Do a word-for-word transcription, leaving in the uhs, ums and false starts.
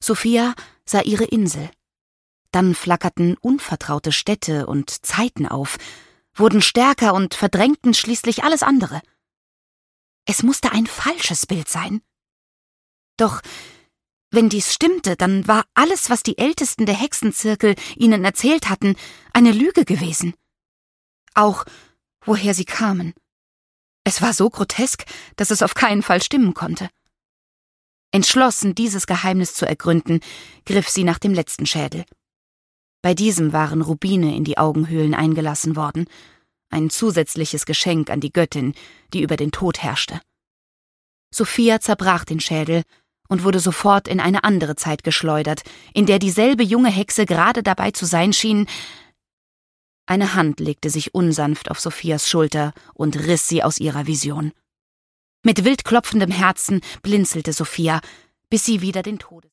Sophia sah ihre Insel. Dann flackerten unvertraute Städte und Zeiten auf, wurden stärker und verdrängten schließlich alles andere. Es musste ein falsches Bild sein. Doch wenn dies stimmte, dann war alles, was die Ältesten der Hexenzirkel ihnen erzählt hatten, eine Lüge gewesen. Auch woher sie kamen. Es war so grotesk, dass es auf keinen Fall stimmen konnte. Entschlossen, dieses Geheimnis zu ergründen, griff sie nach dem letzten Schädel. Bei diesem waren Rubine in die Augenhöhlen eingelassen worden, ein zusätzliches Geschenk an die Göttin, die über den Tod herrschte. Sophia zerbrach den Schädel und wurde sofort in eine andere Zeit geschleudert, in der dieselbe junge Hexe gerade dabei zu sein schien. Eine Hand legte sich unsanft auf Sophias Schulter und riss sie aus ihrer Vision. Mit wild klopfendem Herzen blinzelte Sophia, bis sie wieder den Tod